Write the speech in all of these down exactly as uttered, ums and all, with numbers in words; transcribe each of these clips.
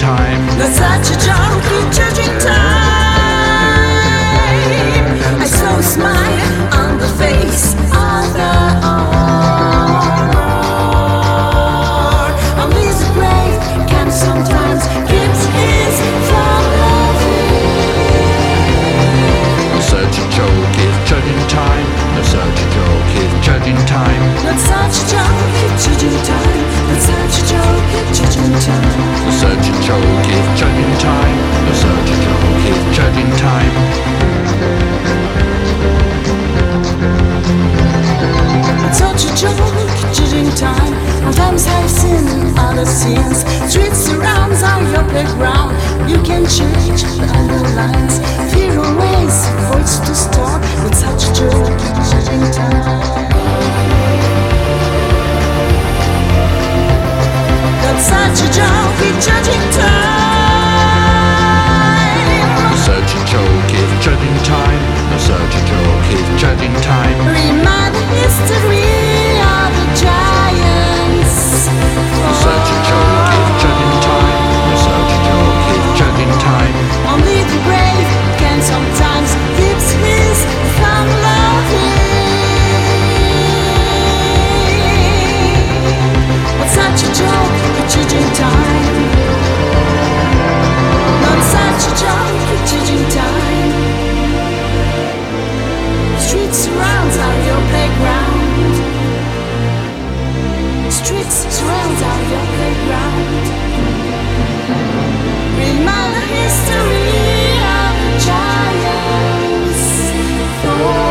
time. Not such a junkie judging time. I saw a smile on the face of the owner. Only the brave can sometimes keep his from loving. No such a joke is judging time. No such a joke is judging time. Not such a junkie judging time. Not such a joke is judging time. No such a joke is judging time. No such a joke is judging time. It's such a joke, judging time. Sometimes I've seen other scenes. Streets surrounds are your playground. You can change the underlines. Fear always voice to start. It's such a joke, judging time. That's such a joke, judging time. No such a joke is judging time. No such a joke is judging time. Remind the history of the giants. No such a joke is judging time. No such a joke is judging time. Only the brave can sometimes keep his from loving. But such a joke, judging time. Not such a joke, judging time. Streets surrounds are your playground. Streets surrounds are your playground. Remind the history of the giants. Oh.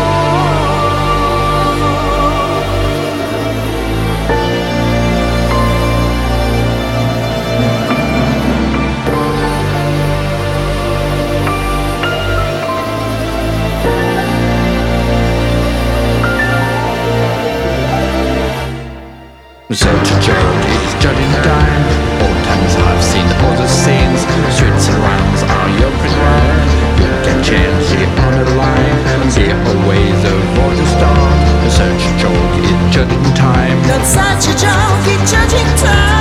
Such a joke is judging time. All times I've seen other scenes. Streets and rounds are your playground. You can change it on the line. See always avoid the start. Such a joke is judging time. Not such a joke, it's judging time.